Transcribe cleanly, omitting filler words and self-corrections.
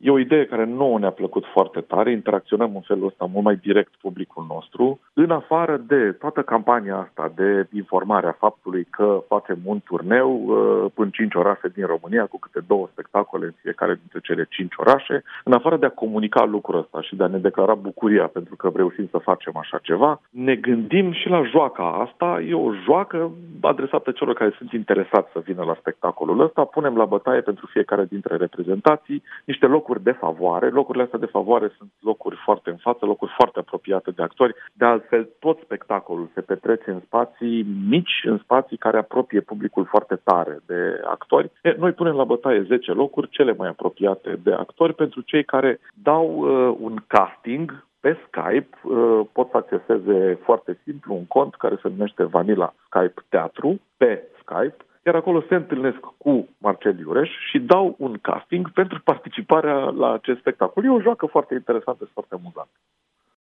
E o idee care nouă ne-a plăcut foarte tare, interacționăm în felul ăsta mult mai direct publicul nostru, în afară de toată campania asta de informare a faptului că facem un turneu în 5 orașe din România cu câte 2 spectacole în fiecare dintre cele 5 orașe, în afară de a comunica lucrul ăsta și de a ne declara bucuria pentru că reușim să facem așa ceva, ne gândim și la joaca asta. E o joacă adresată celor care sunt interesați să vină la spectacolul ăsta. Punem la bătaie pentru fiecare dintre reprezentații niște locuri de favoare. Locurile astea de favoare sunt locuri foarte în față, locuri foarte apropiate de actori. De altfel, tot spectacolul se petrece în spații mici, în spații care apropie publicul foarte tare de actori. Noi punem la bătaie 10 locuri, cele mai apropiate de actori, pentru cei care dau un casting pe Skype. Pot să acceseze foarte simplu un cont care se numește Vanilla Skype Teatru pe Skype, iar acolo se întâlnesc cu Marcel Iureș și dau un casting pentru participarea la acest spectacol. E o joacă foarte interesantă și foarte amuzantă.